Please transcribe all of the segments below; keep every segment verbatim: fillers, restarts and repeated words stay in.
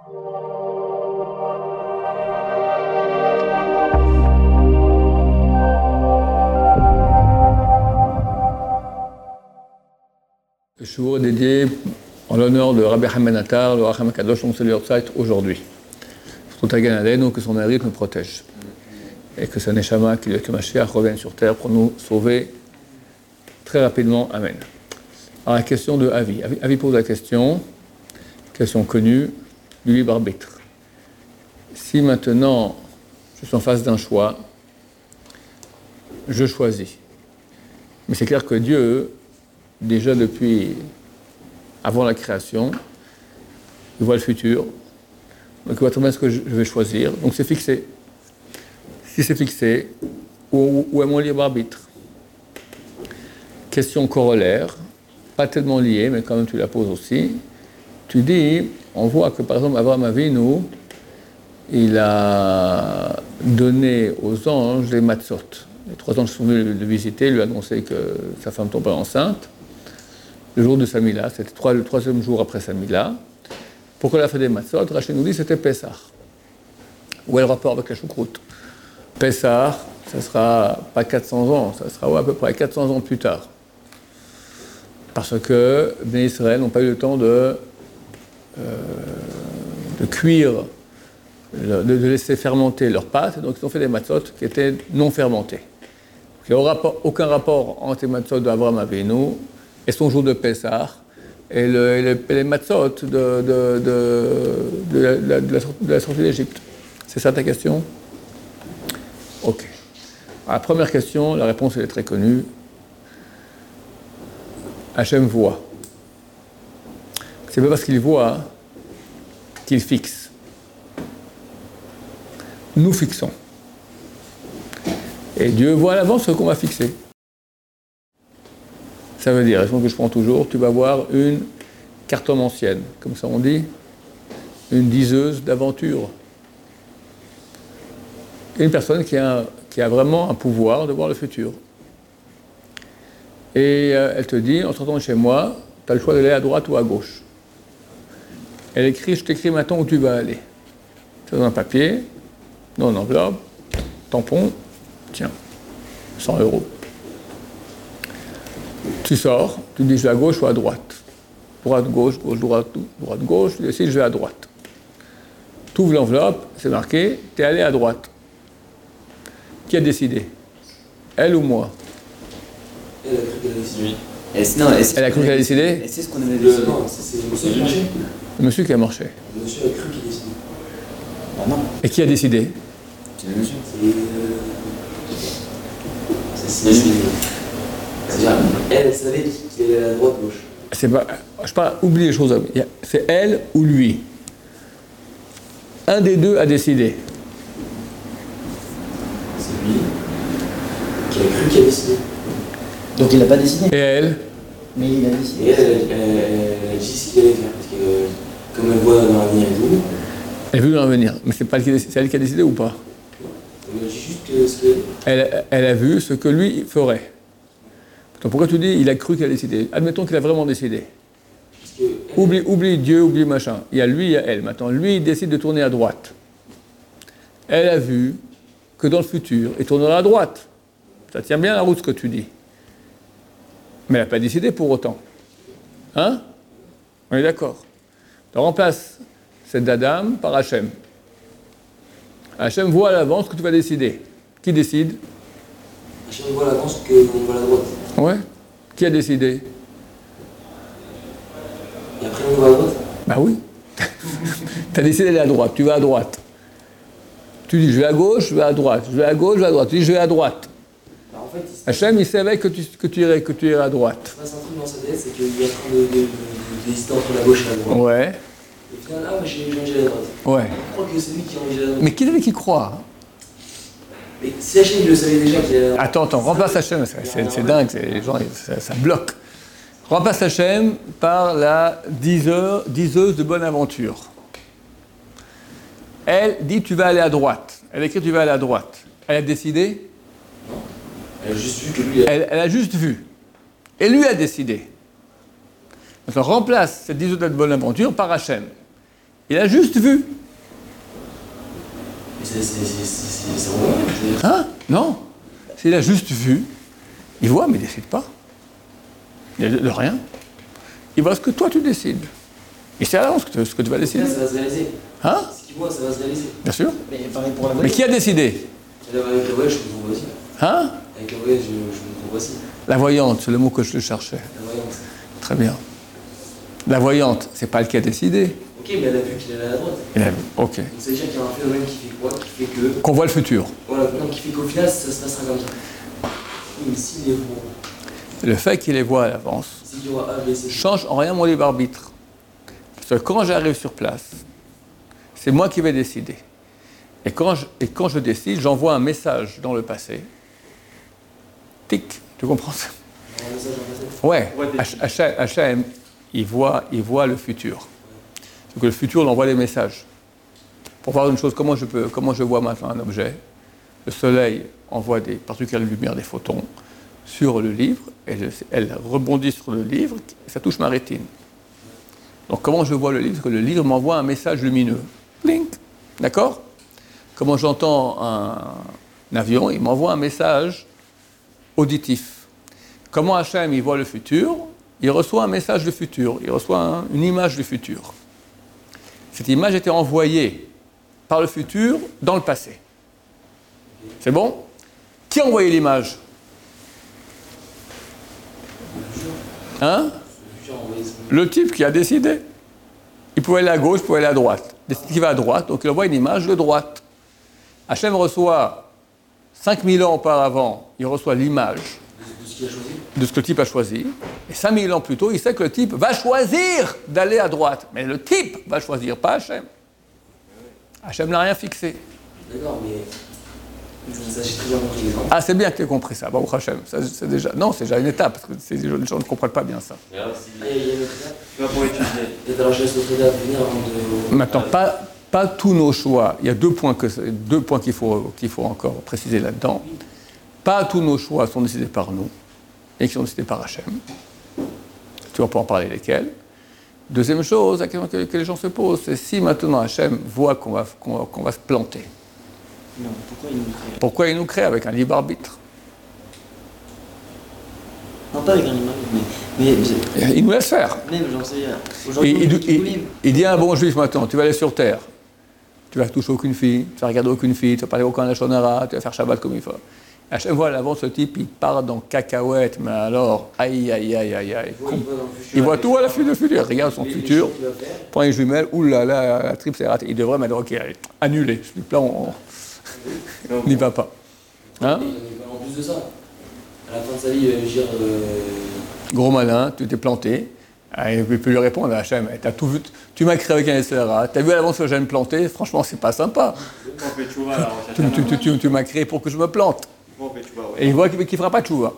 Le shiur est dédié en l'honneur de Rabbi Chaim Ben Attar, le Racham HaKadosh, on se lui recite aujourd'hui. Que son mérite nous protège. Et que sa neshama, qui est le Mashiach, revienne sur terre pour nous sauver très rapidement. Amen. Alors la question de Avi. Avi, Avi pose la question, question connue, du libre arbitre. Si maintenant je suis en face d'un choix, je choisis. Mais c'est clair que Dieu, déjà depuis avant la création, il voit le futur. Donc il voit très bien ce que je vais choisir. Donc c'est fixé. Si c'est fixé, où, où est mon libre arbitre? Question corollaire, pas tellement liée, mais quand même tu la poses aussi. Tu dis, on voit que par exemple Abraham Avinu, il a donné aux anges les matzot. Les trois anges sont venus le visiter, lui annoncer que sa femme tombait enceinte. Le jour de sa mila, c'était trois, le troisième jour après sa mila. Pourquoi elle a fait des matzot? Rachel nous dit que c'était Pessah. Où est le rapport avec la choucroute? Pessah, ça sera pas quatre cents ans, ça sera ouais, à peu près quatre cents ans plus tard. Parce que les Israël n'ont pas eu le temps de, euh, de cuire, de, de laisser fermenter leurs pâtes, donc ils ont fait des matzot qui étaient non fermentés. Il n'y aura aucun rapport entre les matzot d'Abraham Avinu et son jour de Pessah, et, le, et, le, et les matzot de, de, de, de, la, de, la, de la sortie d'Égypte. C'est ça ta question? Ok. Alors, la première question, la réponse elle est très connue. Hachem voit. C'est pas parce qu'il voit qu'il fixe. Nous fixons. Et Dieu voit à l'avance ce qu'on va fixer. Ça veut dire, raison que je prends toujours, tu vas voir une cartomancienne, comme ça on dit, une diseuse d'aventure. Une personne qui a, qui a vraiment un pouvoir de voir le futur. Et euh, elle te dit, en sortant de chez moi, tu as le choix d'aller à droite ou à gauche. Elle écrit, je t'écris maintenant où tu vas aller. C'est dans un papier, dans une enveloppe, tampon, tiens, cent euros. Tu sors, tu dis je vais à gauche ou à droite. Droite, gauche, gauche, droite, droite, gauche, tu décides je vais à droite. Tu ouvres l'enveloppe, c'est marqué, tu es allé à droite. Qui a décidé? Elle ou moi? Elle a cru qu'elle a décidé. Est-ce, non, est-ce Elle a cru qu'elle a décidé? Est-ce c'est ce qu'on avait décidé? Non, c'est, c'est le monsieur qui a marché. Le monsieur qui a marché. Le monsieur a cru qu'il a décidé. Ah non, Et qui a décidé? c'est le monsieur. C'est. Euh... C'est c'est C'est-à-dire, elle, elle savait qu'il allait à la droite, gauche. C'est pas, je parle, oublie les choses. C'est elle ou lui. Un des deux a décidé. C'est lui qui a cru qu'il a décidé. Donc il n'a pas décidé. Et elle? Mais il a Et décidé. elle, elle, elle, elle a dit ce qu'il allait faire. Parce que, euh, comme elle voit dans l'avenir et tout, Elle veut l'avenir. Mais c'est pas elle qui a décidé, c'est elle qui a décidé ou pas? elle a dit juste que ce que. Elle, elle a vu ce que lui ferait. Donc pourquoi tu dis il a cru qu'il a décidé? Admettons qu'il a vraiment décidé. Parce que elle, Oublie, oublie Dieu, oublie machin. Il y a lui, il y a elle. Maintenant, lui, il décide de tourner à droite. Elle a vu que dans le futur, il tournera à droite. Ça tient bien la route ce que tu dis. Mais elle n'a pas décidé pour autant. Hein? On est d'accord. On remplace cette dadame par Hachem. Hachem voit à l'avance ce que tu vas décider. Qui décide? Hachem voit à l'avance qu'on va à la droite. Ouais. Qui a décidé? Et après, on va à droite. Bah oui. Tu as décidé d'aller à droite, tu vas à droite. Tu dis je vais à gauche, je vais à droite. Je vais à gauche, je vais à droite. Tu dis je vais à droite. Alors, en fait, il se Hachem, il savait que tu, que tu, irais, que tu irais à droite. passe un truc dans sa tête, c'est qu'il est en train de, de, de, d'hésiter entre la gauche et la droite. Ouais. Et au final, ah, mais j'ai, j'ai envie d'aller à la droite. Ouais. Je crois que c'est lui qui a envie d'aller à la droite. Mais qui est-ce qui croit? Mais si Hachem, il le savait déjà qu'il allait à la droite. Attends, attends, remplace Hachem, c'est, c'est, c'est dingue, c'est, les gens, ça, ça bloque. Remplace Hachem par la diseur, diseuse de bonne aventure. Elle dit tu vas aller à droite. Elle écrit tu vas aller à droite. Elle a décidé? Non. Elle a juste vu que lui. Elle, elle a juste vu. Et lui a décidé. Donc on remplace cette diseuse de bonne aventure par Hachem. Il a juste vu. Mais c'est c'est- c'est- c'est- c'est vraiment. c'est- Hein? Non. S'il a juste vu, il voit, mais il ne décide pas. Il de, de rien. Il voit ce que toi tu décides. Il sait à l'avance ce que, ce que tu vas Au décider. final, ça va se réaliser. Hein? Ce qu'il voit, ça va se réaliser. Bien sûr. Mais pareil pour la Mais voyance. qui a décidé? Et là, avec le voyage, je me trouve aussi. Hein? Avec le voyage, je, je me trouve aussi. La voyante, c'est le mot que je cherchais. La voyance. Très bien. La voyante, c'est pas elle qui a décidé. Ok, mais elle a vu qu'il allait à la droite. Elle a vu. Ok. Donc ça veut dire qu'il y a un phénomène qui fait quoi? Qui fait que. Qu'on voit le futur. Voilà, non, qui fait qu'au final, ça se passera comme ça. Oui, mais s'il est bon, Le fait qu'il les voit à l'avance s'il y aura A, B, C, D. change en rien mon libre arbitre. Parce que quand j'arrive sur place, c'est moi qui vais décider. Et quand je, et quand je décide, j'envoie un message dans le passé. Tic, tu comprends ça? Un message en passé. Ouais, Ouais, des- H- H- H M, il voit, il voit le futur. Donc le futur, il envoie des messages. Pour voir une chose, comment je, peux, comment je vois maintenant un objet, le soleil envoie des particules de lumière, des photons, sur le livre, et je- elles rebondissent sur le livre, et ça touche ma rétine. Donc comment je vois le livre? Parce que le livre m'envoie un message lumineux. Blink. D'accord? Comment j'entends un, un avion? Il m'envoie un message auditif. Comment H M il voit le futur? Il reçoit un message du futur, il reçoit un- une image du futur. Cette image était envoyée par le futur dans le passé. C'est bon? Qui a envoyé l'image? Hein? Le futur a envoyé son- Le type qui a décidé. Il pouvait aller à gauche, il pouvait aller à droite. Il décide qu'il va à droite, donc il envoie une image de droite. H M reçoit cinq mille ans auparavant, il reçoit l'image de, de ce qu'il a choisi. de ce que le type a choisi. Et cinq mille ans plus tôt, il sait que le type va choisir d'aller à droite. Mais le type va choisir, pas H M. H M n'a rien fixé. D'accord, mais. Ça, j'ai très bien compris l'exemple. Ah, c'est bien que tu aies compris ça, Baruch Hashem. Ça, c'est déjà... Non, c'est déjà une étape, parce que c'est- les gens ne comprennent pas bien ça. Et alors, si Ah, il y a une autre étape. tu vas pour étudier, Peut-être alors je laisse l'autre étape venir avant de. Maintenant, pas, pas tous nos choix. Il y a deux points, que, deux points qu'il faut, qu'il faut encore préciser là-dedans. Pas tous nos choix sont décidés par nous, et qui sont décidés par H M. Tu vas pas en parler lesquels. Deuxième chose, la question que, que les gens se posent, c'est si maintenant H M voit qu'on va, qu'on va, qu'on va se planter, Non, pourquoi il nous crée? pourquoi il nous crée avec un libre arbitre? Non, pas avec un image, mais. Mais, Il nous laisse faire. mais même, j'en sais rien. Et Aujourd'hui, il, on il- est il- libre. il dit à un bon juif maintenant, tu vas aller sur terre, tu vas toucher aucune fille, tu vas regarder aucune fille, tu vas parler aucun lachonara, tu vas faire Shabbat comme il faut. À chaque fois, à l'avant, ce type, il part dans cacahuète, mais alors, aïe, aïe, aïe, aïe, aïe. Il voit, il voit dans le futur. Il voit tout à la suite de futur, il regarde son Les- les futur, choses qu'il va faire. prend les jumelles, oulala, la trip s'est ratée. Il devrait m'être ok, allez, annulé. Je dis là, on on n'y va pas. Hein? Et en plus de ça, à la fin de sa vie, il va lui dire. euh, Gros malin, tu t'es planté. Ah, il peut lui répondre à Hachem, t'as tout vu, tu m'as créé avec un S R A, t'as vu à l'avance que j'allais me planter, franchement c'est pas sympa. on fait tchouva là, on Tu, cherche tu- un tu- tu- tu m'as créé pour que je me plante. on fait tchouva, ouais. Et il voit qu'il ne fera pas de chouva.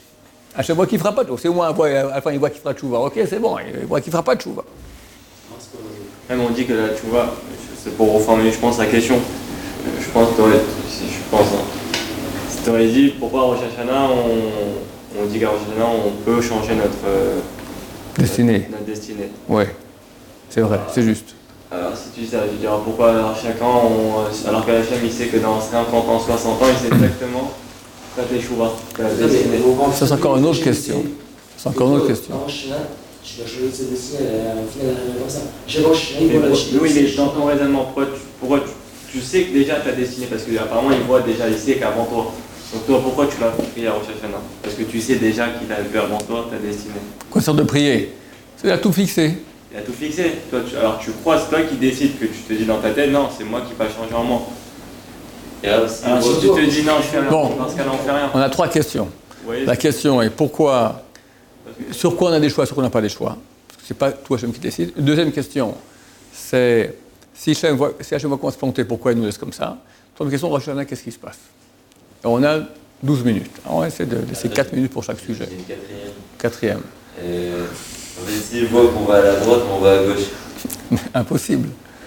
À chaque fois qu'il ne fera pas de chouva, c'est au moins à la fin il voit qu'il fera de chouva. Ok, c'est bon, il voit qu'il ne fera pas de chouva. non, c'est pas vrai. Même on dit que la tchouva, c'est pour reformuler, je pense, la question. Euh, Je pense, t'aurais- si je pense, hein. Si tu aurais dit pourquoi à Rosh Hashanah, on, on dit qu'à Rosh Hashanah, on peut changer notre, euh, Destiné. notre, notre destinée. Ouais, c'est vrai, c'est juste. Alors si tu dis ça, je dirais pourquoi alors chacun, on, alors que la Hachem il sait que dans cinquante ans, soixante ans, il sait exactement quand t'es chouva, que la Non, mais destinée. au grand Ça, c'est encore une autre final, question. c'est- C'est encore une autre que, question. En Chine, tu vas changer de ses destinées, elle- au final, elle arrive comme ça. Chaque fois, Chine, il Mais voit la pour- Chine. oui, mais dans ton raisonnement, pourquoi tu, pourquoi tu, tu sais que déjà ta destinée, parce que apparemment il voit déjà, il sait qu'avant toi. Donc toi, pourquoi tu l'as pris à Rosh Hashanah? Parce que tu sais déjà qu'il a vu avant toi ta destinée. Quoi sorte de prier? Il a tout fixé. Il a tout fixé. Toi, tu- alors tu crois, c'est toi qui décides, que tu te dis dans ta tête, non, c'est moi qui va changer en moi. Et alors, si Alors, tu surtout- te dis non, je fais rien, Bon. parce qu'elle n'en fait rien. On a trois questions. Vous voyez, La question est pourquoi, parce que- sur quoi on a des choix, sur quoi on n'a pas des choix. Parce que c'est pas toi Hachem qui décide. Deuxième question, c'est si Hachem voit, si Hachem voit qu'on va se planter, pourquoi il nous laisse comme ça? Troisième question, Rosh Hashanah, qu'est-ce qui se passe? Et on a douze minutes. Alors, on va essayer de laisser quatre minutes pour chaque sujet. J'ai une quatrième. Quatrième. Euh, en fait, s'il voit qu'on va à la droite, on va à gauche. Impossible.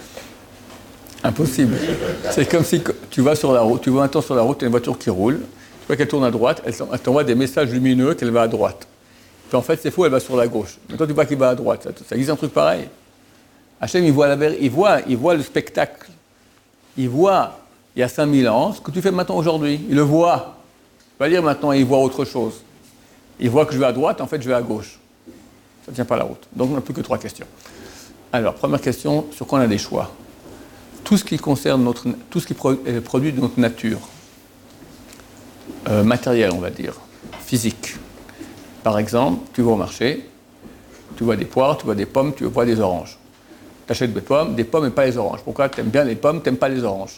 Impossible. C'est comme si tu vas sur la route, tu vois un temps sur la route, tu as une voiture qui roule, tu vois qu'elle tourne à droite, elle s'en- elle t'envoie des messages lumineux qu'elle va à droite. Puis en fait, c'est faux, elle va sur la gauche. Mais toi, tu vois qu'il va à droite. Ça, ça existe un truc pareil. Hachem, il voit, la, il, voit, il voit le spectacle. Il voit, il y a cinq mille ans, ce que tu fais maintenant aujourd'hui. Il le voit. Il va dire maintenant, il voit autre chose. Il voit que je vais à droite, en fait, je vais à gauche. Ça ne tient pas la route. Donc, on n'a plus que trois questions. Alors, première question, sur quoi on a des choix? Tout ce qui concerne notre, tout ce qui est produit de notre nature, euh, matériel, on va dire, physique. Par exemple, tu vas au marché, tu vois des poires, tu vois des pommes, tu vois des oranges. Tu achètes des pommes, des pommes et pas les oranges. Pourquoi tu aimes bien les pommes, tu n'aimes pas les oranges?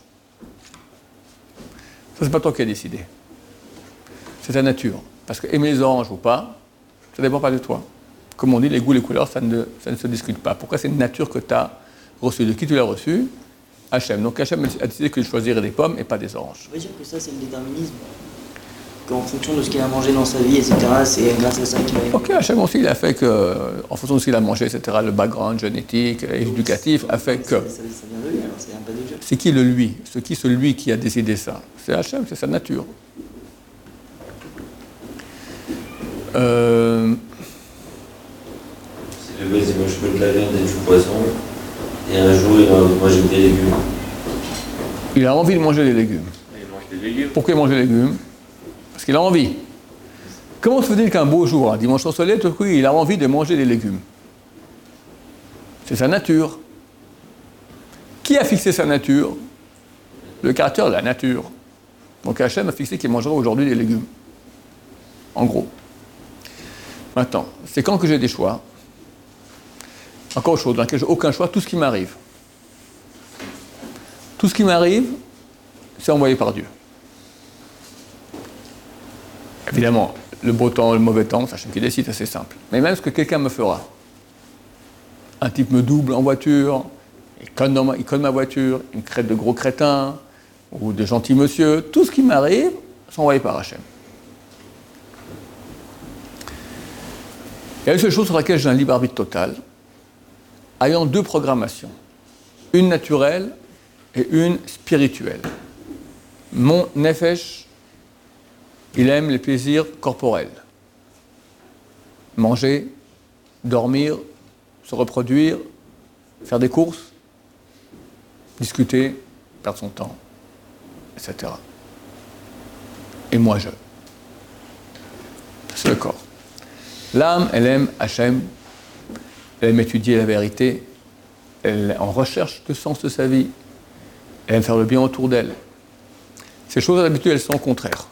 Ça, c'est pas toi qui as décidé. C'est ta nature. Parce que aimer les oranges ou pas, ça ne dépend pas de toi. Comme on dit, les goûts, les couleurs, ça ne, ça ne se discute pas. Pourquoi c'est une nature que tu as reçue? De qui tu l'as reçue? Hachem. Donc Hachem a décidé que je choisirais des pommes et pas des oranges. On va dire que ça, c'est le déterminisme. Qu'en fonction de ce qu'il a mangé dans sa vie, et cetera, c'est grâce à ça qu'il a... Ok, Hachem aussi, il a fait que, en fonction de ce qu'il a mangé, et cetera, le background génétique, éducatif, a fait que... Ça, ça, ça vient de lui, alors c'est un pas de Dieu. C'est qui le lui? C'est qui celui qui a décidé ça? C'est Hachem, c'est sa nature. Euh... C'est le gars, il mange que de la viande et du poisson, et un jour, il a envie de manger des légumes. Il a envie de manger des légumes. Il mange des légumes. Pourquoi il mange des légumes? Parce qu'il a envie. Comment se fait-il qu'un beau jour, un dimanche ensoleillé, tout à coup, il a envie de manger des légumes? C'est sa nature. Qui a fixé sa nature? Le créateur de la nature. Donc Hachem a fixé qu'il mangera aujourd'hui des légumes. En gros. Maintenant, c'est quand que j'ai des choix? Encore autre chose, dans laquelle j'ai aucun choix, tout ce qui m'arrive. Tout ce qui m'arrive, c'est envoyé par Dieu. Évidemment, le beau temps, le mauvais temps, c'est Hachem qui décide, c'est assez simple. Mais même ce que quelqu'un me fera. Un type me double en voiture, il conne, dans ma, il conne ma voiture, il me traite de gros crétins, ou de gentils monsieur, tout ce qui m'arrive, c'est envoyé par Hachem. Il y a une seule chose sur laquelle j'ai un libre arbitre total, ayant deux programmations, une naturelle et une spirituelle. Mon nefesh, il aime les plaisirs corporels. Manger, dormir, se reproduire, faire des courses, discuter, perdre son temps, et cetera. Et moi, je. C'est le corps. L'âme, elle aime Hachem, elle aime étudier la vérité, elle est en recherche de sens de sa vie, elle aime faire le bien autour d'elle. Ces choses, d'habitude, elles sont contraires.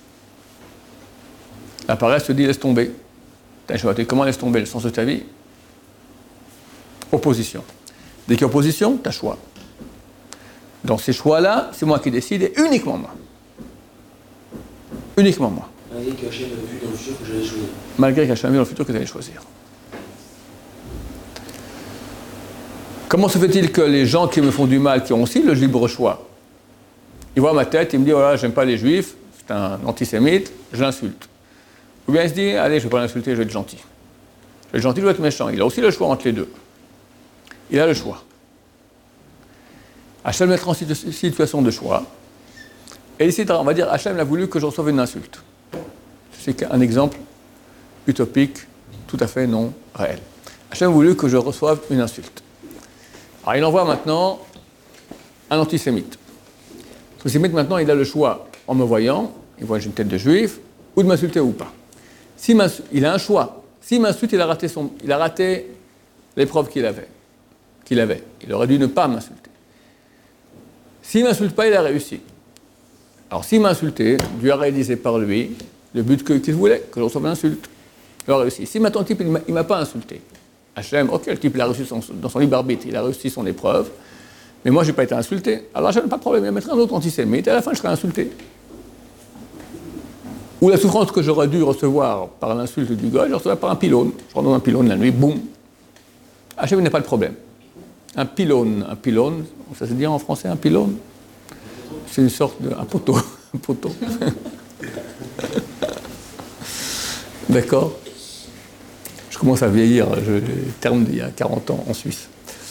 La paresse te dit laisse tomber. Comment laisse tomber le sens de ta vie? Opposition. Dès qu'il y a opposition, tu as choix. Dans ces choix-là, c'est moi qui décide et uniquement moi. Uniquement moi. Malgré que Hachem a vu dans le futur que j'allais choisir. Malgré que Hachem a vu dans le futur que j'allais choisir. Comment se fait-il que les gens qui me font du mal, qui ont aussi le libre choix, ils voient ma tête, ils me disent voilà, j'aime pas les juifs, c'est un antisémite, je l'insulte. Ou bien il se dit, allez, je ne vais pas l'insulter, je vais être gentil. Je vais être gentil, je vais être méchant. Il a aussi le choix entre les deux. Il a le choix. Hachem me mettra en situation de choix. Et ici, on va dire, Hachem a voulu que je reçoive une insulte. C'est un exemple utopique, tout à fait non réel. Hachem a voulu que je reçoive une insulte. Alors il envoie maintenant un antisémite. L'antisémite, maintenant, il a le choix, en me voyant, il voit que j'ai une tête de juif, ou de m'insulter ou pas. Si il a un choix. S'il m'insulte, il a raté, son, il a raté l'épreuve qu'il avait, qu'il avait. Il aurait dû ne pas m'insulter. S'il ne m'insulte pas, il a réussi. Alors s'il m'a insulté, Dieu a réalisé par lui le but que, qu'il voulait, que je reçoive l'insulte. Il a réussi. Si maintenant le type, il ne m'a pas insulté, Hachem, ok, le type il a réussi son, dans son libre arbitre, il a réussi son épreuve, mais moi je n'ai pas été insulté. Alors Hachem n'a pas de problème, il va mettre un autre antisémite, et à la fin je serai insulté. Ou la souffrance que j'aurais dû recevoir par l'insulte du gars, je recevais par un pylône. Je rentre dans un pylône la nuit, boum. Hachem n'a pas de problème. Un pylône, un pylône, ça se dit en français un pylône? C'est une sorte de... un poteau. Un poteau. D'accord? Je commence à vieillir, je terme d'il y a quarante ans en Suisse.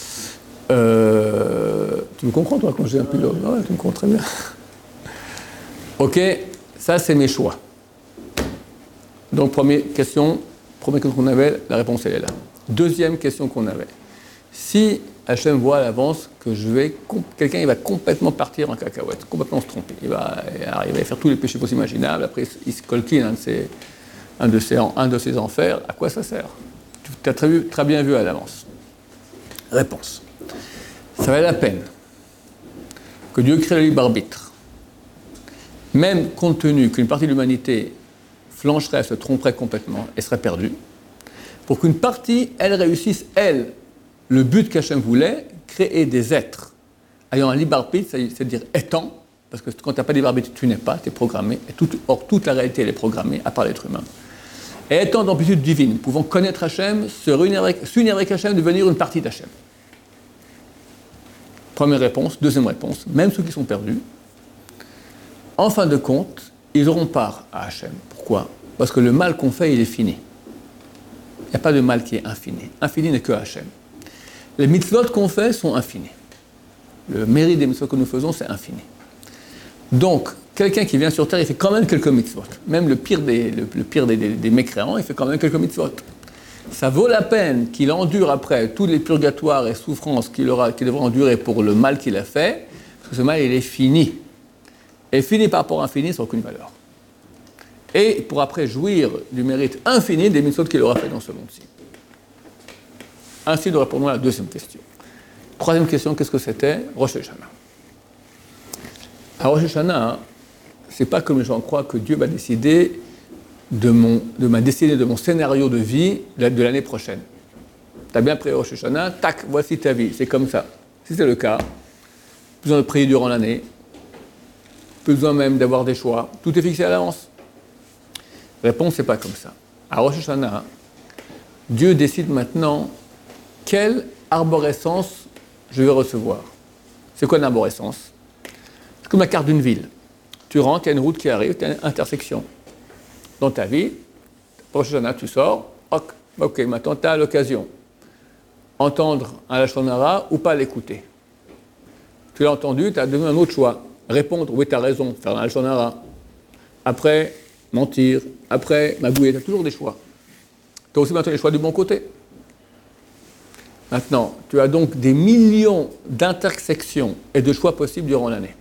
Euh, tu me comprends, toi, quand j'ai un pylône? Ouais, tu me comprends très bien. Ok, ça c'est mes choix. Donc, première question, première question qu'on avait, la réponse elle est là. Deuxième question qu'on avait. Si Hachem voit à l'avance que je vais, quelqu'un il va complètement partir en cacahuète, complètement se tromper. Il va, il va faire tous les péchés possibles imaginables, après il se coltine un de ses, un de ses, un de ses enfers. À quoi ça sert? Tu as très, très bien vu à l'avance. Réponse. Ça valait la peine que Dieu crée le libre arbitre, même compte tenu qu'une partie de l'humanité flancherait, se tromperait complètement et serait perdue, pour qu'une partie, elle réussisse, elle, le but qu'Hachem voulait, créer des êtres ayant un libre arbitre, c'est-à-dire étant, parce que quand tu n'as pas de libre arbitre, tu n'es pas, tu es programmé, et tout, or toute la réalité elle est programmée, à part l'être humain. Et étant d'amplitude divine, pouvant connaître Hachem, se réunir avec, s'unir avec Hachem, devenir une partie d'Hachem. Première réponse. Deuxième réponse, même ceux qui sont perdus, en fin de compte, ils auront part à Hachem. Pourquoi? Parce que le mal qu'on fait, il est fini. Il n'y a pas de mal qui est infini. Infini n'est que Hachem. Les mitzvot qu'on fait sont infinis. Le mérite des mitzvot que nous faisons, c'est infini. Donc, quelqu'un qui vient sur Terre, il fait quand même quelques mitzvot. Même le pire des, le, le pire des, des, des mécréants, il fait quand même quelques mitzvot. Ça vaut la peine qu'il endure après tous les purgatoires et souffrances qu'il, aura, qu'il devra endurer pour le mal qu'il a fait, parce que ce mal, il est fini. Et fini par rapport à infini, ça n'a aucune valeur. Et pour après jouir du mérite infini des mitzvot qu'il aura fait dans ce monde-ci. Ainsi, nous répondons à la deuxième question. Troisième question, qu'est-ce que c'était? Rosh Hashanah. À Rosh Hashanah, c'est pas comme les gens croient que Dieu va décider de, mon, de ma destinée, de mon scénario de vie de l'année prochaine. Tu as bien pris Rosh Hashanah, tac, voici ta vie, c'est comme ça. Si c'est le cas, besoin de prier durant l'année, besoin même d'avoir des choix, tout est fixé à l'avance. Réponse, c'est pas comme ça. À Rosh Hashanah, Dieu décide maintenant quelle arborescence je vais recevoir. C'est quoi une arborescence? C'est comme la carte d'une ville. Tu rentres, il y a une route qui arrive, tu as une intersection. Dans ta vie, Rosh Hashanah, tu sors, ok, ok, maintenant tu as l'occasion. Entendre un Lashon Hara ou pas l'écouter. Tu l'as entendu, tu as donné un autre choix. Répondre, oui, tu as raison, faire un Lashon Hara. Après, mentir. Après, magouiller, tu as toujours des choix. Tu as aussi maintenant les choix du bon côté. Maintenant, tu as donc des millions d'intersections et de choix possibles durant l'année.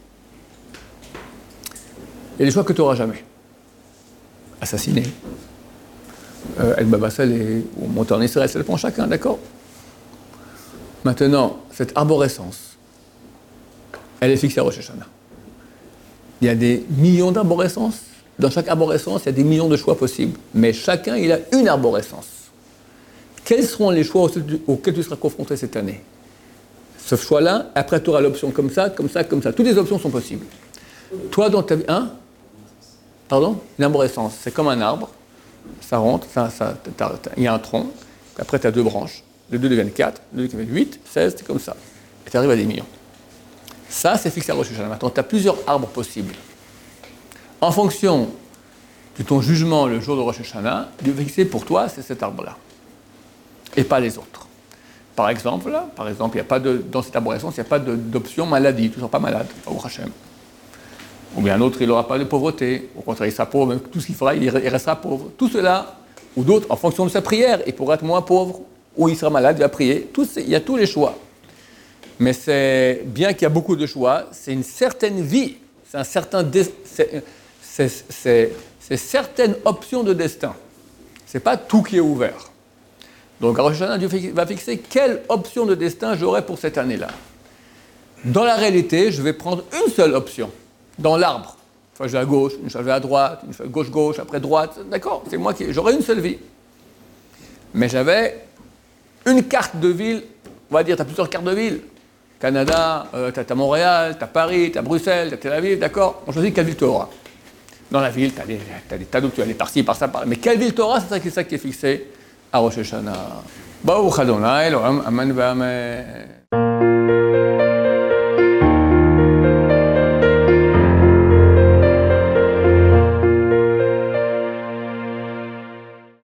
Il y a des choix que tu n'auras jamais. Assassiner, euh, El Baba Saleh, ou monter en Israël, ça dépend chacun, d'accord? Maintenant, cette arborescence, elle est fixée à Rosh Hashanah. Il y a des millions d'arborescences. Dans chaque arborescence, il y a des millions de choix possibles. Mais chacun, il a une arborescence. Quels seront les choix auxquels tu seras confronté cette année? Ce choix-là, après tu auras l'option comme ça, comme ça, comme ça. Toutes les options sont possibles. Toi, dans ta vie... Hein? Pardon? Une arborescence, c'est comme un arbre. Ça rentre, ça, ça, t'as, t'as, il y a un tronc. Après, tu as deux branches. Les deux deviennent quatre, les deux deviennent huit, seize, c'est comme ça. Et tu arrives à des millions. Ça, c'est fixé à Rosh Hashanah. Maintenant, tu as plusieurs arbres possibles. En fonction de ton jugement le jour de Rosh Hashanah, Dieu va fixer pour toi, c'est cet arbre-là. Et pas les autres. Par exemple, là, par exemple, il y a pas de, dans cette arborescence, il n'y a pas de, d'option maladie, tu ne seras pas malade, au Hachem. Ou bien un autre, il n'aura pas de pauvreté, au contraire, il sera pauvre, même tout ce qu'il fera, il restera pauvre. Tout cela, ou d'autres, en fonction de sa prière, il pourra être moins pauvre, ou il sera malade, il va prier. Tout, il y a tous les choix. Mais c'est bien qu'il y a beaucoup de choix, c'est une certaine vie, c'est un certain, dé, c'est, c'est, c'est, c'est certaines options de destin. C'est pas tout qui est ouvert. Donc, à Rosh Hashanah, Dieu va fixer quelle option de destin j'aurai pour cette année-là. Dans la réalité, je vais prendre une seule option, dans l'arbre. Une fois je vais à gauche, une fois je vais à droite, une fois gauche-gauche, après droite. D'accord, c'est moi qui... J'aurai une seule vie. Mais j'avais une carte de ville, on va dire, tu as plusieurs cartes de ville. Canada, euh, tu as Montréal, tu as Paris, tu as Bruxelles, tu as Tel Aviv, d'accord? On choisit quelle ville tu auras. Dans la ville, tu as des, t'as des tas d'où tu vas aller par-ci, par-ça, par-là. Mais quelle ville tu auras, c'est ça qui, ça qui est fixé à Rosh Hashanah. Baruch Adonai, Elohim, Amen, Amen.